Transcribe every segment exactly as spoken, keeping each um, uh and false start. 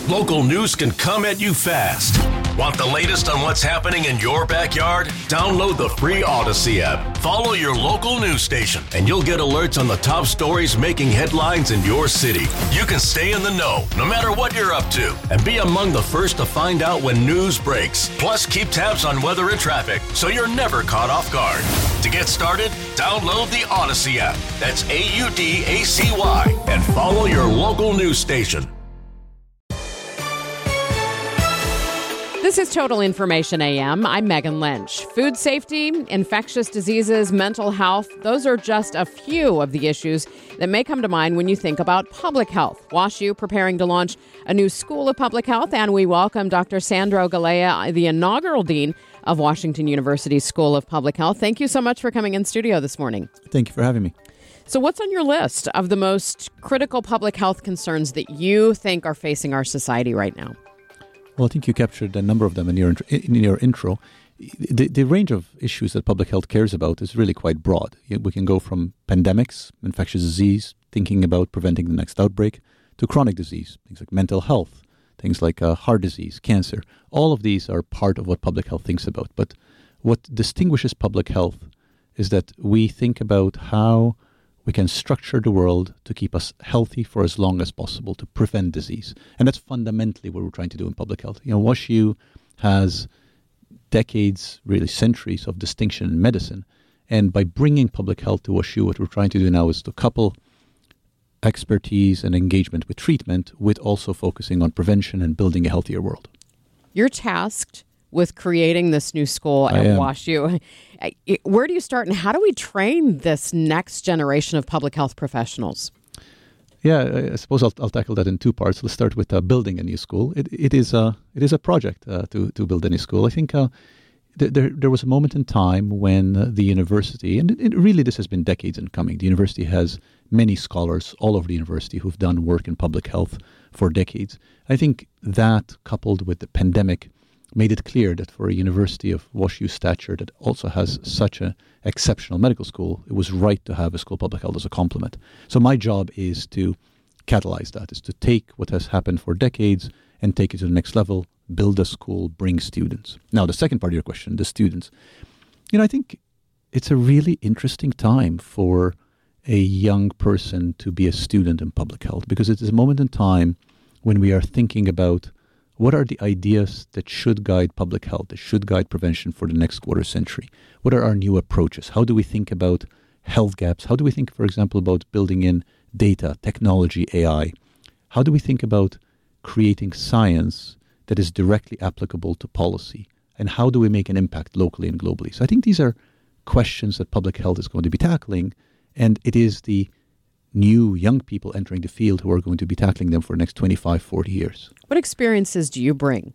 Local news can come at you fast. Want the latest on what's happening in your backyard? Download the free Odyssey app. Follow your local news station, and you'll get alerts on the top stories making headlines in your city. You can stay in the know, no matter what you're up to, and be among the first to find out when news breaks. Plus, keep tabs on weather and traffic, so you're never caught off guard. To get started, download the Odyssey app. That's A U D A C Y, and follow your local news station. This is Total Information A M. I'm Megan Lynch. Food safety, infectious diseases, mental health, those are just a few of the issues that may come to mind when you think about public health. WashU preparing to launch a new School of Public Health, and we welcome Doctor Sandro Galea, the inaugural dean of Washington University School of Public Health. Thank you so much for coming in studio this morning. Thank you for having me. So what's on your list of the most critical public health concerns that you think are facing our society right now? Well, I think you captured a number of them in your in your intro. The, the range of issues that public health cares about is really quite broad. We can go from pandemics, infectious disease, thinking about preventing the next outbreak, to chronic disease, things like mental health, things like uh, heart disease, cancer. All of these are part of what public health thinks about. But what distinguishes public health is that we think about how we can structure the world to keep us healthy for as long as possible, to prevent disease. And that's fundamentally what we're trying to do in public health. You know, WashU has decades, really centuries of distinction in medicine. And by bringing public health to WashU, what we're trying to do now is to couple expertise and engagement with treatment with also focusing on prevention and building a healthier world. You're tasked with creating this new school at WashU. Where do you start, and how do we train this next generation of public health professionals? Yeah, I suppose I'll, I'll tackle that in two parts. Let's start with uh, building a new school. It, it is a it is a project uh, to to build a new school. I think uh, th- there there was a moment in time when uh, the university, and it, it really this has been decades in coming. The university has many scholars all over the university who've done work in public health for decades. I think that, coupled with the pandemic, made it clear that for a university of WashU stature that also has such an exceptional medical school, it was right to have a school of public health as a complement. So my job is to catalyze that, is to take what has happened for decades and take it to the next level, build a school, bring students. Now, the second part of your question, the students. You know, I think it's a really interesting time for a young person to be a student in public health, because it is a moment in time when we are thinking about what are the ideas that should guide public health, that should guide prevention for the next quarter century? What are our new approaches? How do we think about health gaps? How do we think, for example, about building in data, technology, A I? How do we think about creating science that is directly applicable to policy? And how do we make an impact locally and globally? So I think these are questions that public health is going to be tackling, and it is the new young people entering the field who are going to be tackling them for the next twenty-five, forty years. What experiences do you bring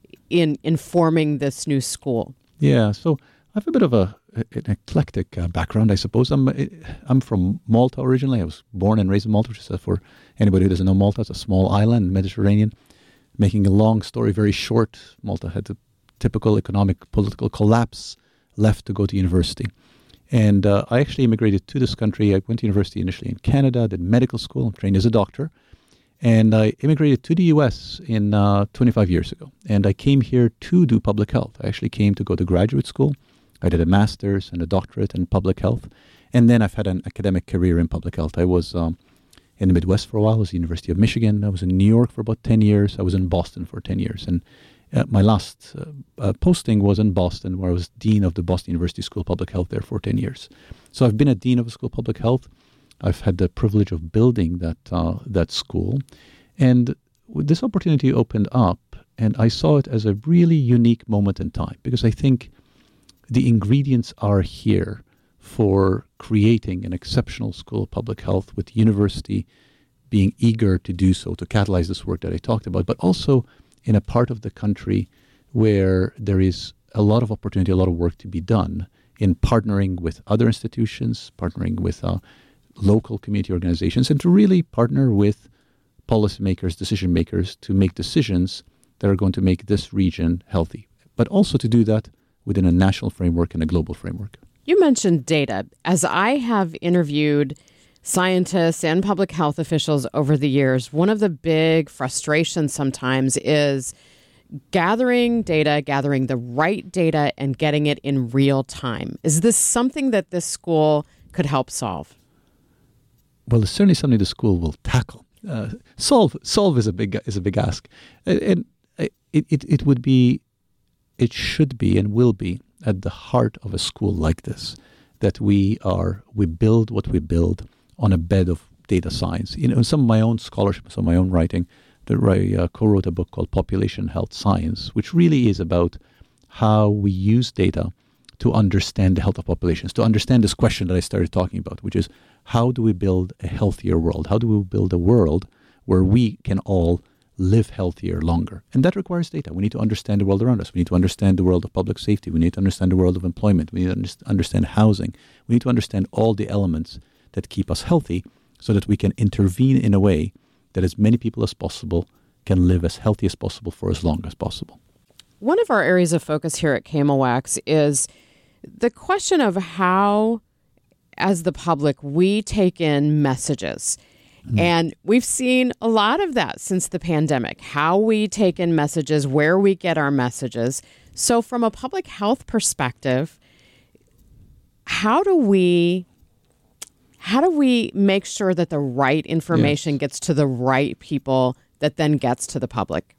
in informing this new school? Yeah, so I have a bit of a an eclectic uh, background, I suppose. I'm I'm from Malta originally. I was born and raised in Malta, which is, uh, for anybody who doesn't know Malta, it's a small island in the Mediterranean. Making a long story very short, Malta had a typical economic, political collapse, left to go to university. And uh, I actually immigrated to this country. I went to university initially in Canada, did medical school, I'm trained as a doctor. And I immigrated to the U S in uh, twenty-five years ago. And I came here to do public health. I actually came to go to graduate school. I did a master's and a doctorate in public health. And then I've had an academic career in public health. I was um, in the Midwest for a while. I was at the University of Michigan. I was in New York for about ten years. I was in Boston for ten years. And uh, my last uh, uh, posting was in Boston, where I was dean of the Boston University School of Public Health there for ten years. So I've been a dean of the School of Public Health. I've had the privilege of building that uh, that school. And this opportunity opened up, and I saw it as a really unique moment in time, because I think the ingredients are here for creating an exceptional school of public health, with the university being eager to do so, to catalyze this work that I talked about, but also in a part of the country where there is a lot of opportunity, a lot of work to be done in partnering with other institutions, partnering with uh, local community organizations, and to really partner with policymakers, decision makers, to make decisions that are going to make this region healthy, but also to do that within a national framework and a global framework. You mentioned data. As I have interviewed scientists and public health officials over the years, one of the big frustrations sometimes is gathering data, gathering the right data, and getting it in real time. Is this something that this school could help solve? Well, it's certainly something the school will tackle. Uh, solve solve is a big is a big ask, and, and it, it it would be, it should be, and will be at the heart of a school like this, that we are we build what we build on a bed of data science. You know, some of my own scholarship, some of my own writing. I uh, co-wrote a book called Population Health Science, which really is about how we use data to understand the health of populations, to understand this question that I started talking about, which is how do we build a healthier world? How do we build a world where we can all live healthier longer? And that requires data. We need to understand the world around us. We need to understand the world of public safety. We need to understand the world of employment. We need to understand housing. We need to understand all the elements that keep us healthy so that we can intervene in a way that as many people as possible can live as healthy as possible for as long as possible. One of our areas of focus here at K M O X is the question of how, as the public, we take in messages. Mm. And we've seen a lot of that since the pandemic, how we take in messages, where we get our messages. So from a public health perspective, how do we How do we make sure that the right information yes. gets to the right people that then gets to the public?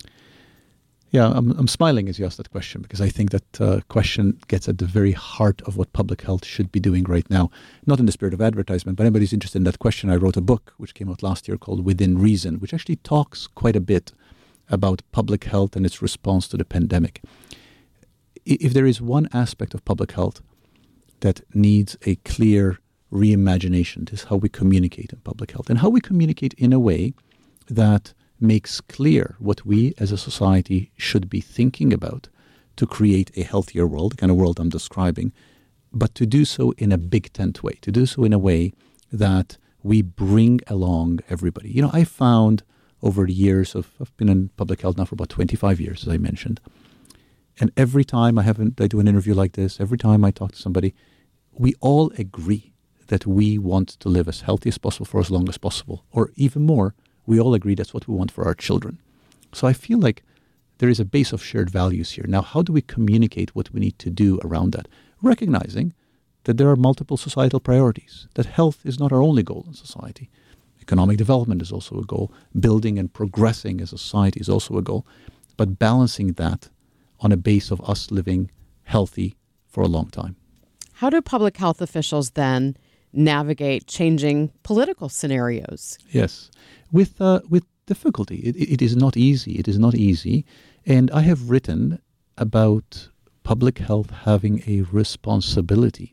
Yeah, I'm, I'm smiling as you ask that question because I think that uh, question gets at the very heart of what public health should be doing right now. Not in the spirit of advertisement, but anybody's interested in that question, I wrote a book which came out last year called Within Reason, which actually talks quite a bit about public health and its response to the pandemic. If there is one aspect of public health that needs a clear reimagination, is how we communicate in public health and how we communicate in a way that makes clear what we as a society should be thinking about to create a healthier world, the kind of world I'm describing, but to do so in a big tent way, to do so in a way that we bring along everybody. You know, I found over the years of, I've been in public health now for about twenty-five years, as I mentioned, and every time I have I do an interview like this, every time I talk to somebody, we all agree that we want to live as healthy as possible for as long as possible. Or even more, we all agree that's what we want for our children. So I feel like there is a base of shared values here. Now, how do we communicate what we need to do around that? Recognizing that there are multiple societal priorities, that health is not our only goal in society. Economic development is also a goal. Building and progressing as a society is also a goal. But balancing that on a base of us living healthy for a long time. How do public health officials then navigate changing political scenarios? Yes, with uh, with difficulty. It, it is not easy. It is not easy. And I have written about public health having a responsibility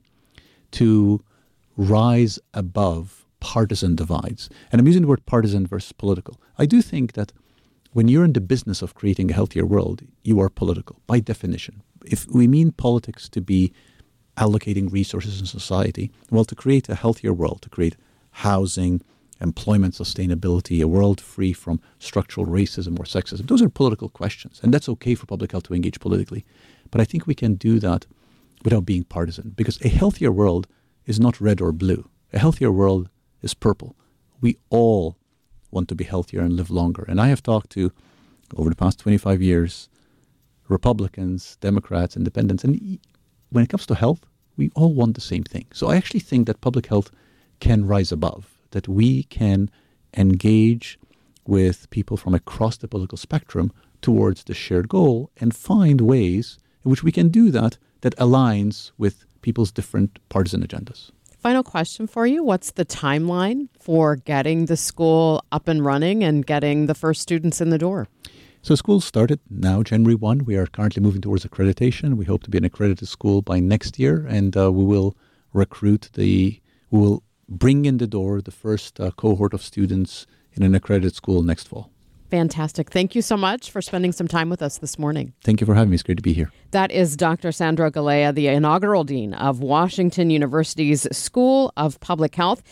to rise above partisan divides. And I'm using the word partisan versus political. I do think that when you're in the business of creating a healthier world, you are political by definition. If we mean politics to be allocating resources in society, well, to create a healthier world, to create housing, employment, sustainability, a world free from structural racism or sexism, those are political questions. And that's okay for public health to engage politically. But I think we can do that without being partisan, because a healthier world is not red or blue. A healthier world is purple. We all want to be healthier and live longer. And I have talked to, over the past twenty-five years, Republicans, Democrats, Independents, and when it comes to health, we all want the same thing. So I actually think that public health can rise above, that we can engage with people from across the political spectrum towards the shared goal and find ways in which we can do that that aligns with people's different partisan agendas. Final question for you. What's the timeline for getting the school up and running and getting the first students in the door? So school started now, January first. We are currently moving towards accreditation. We hope to be an accredited school by next year, and uh, we will recruit the, we will bring in the door the first uh, cohort of students in an accredited school next fall. Fantastic. Thank you so much for spending some time with us this morning. Thank you for having me. It's great to be here. That is Doctor Sandro Galea, the inaugural dean of Washington University's School of Public Health.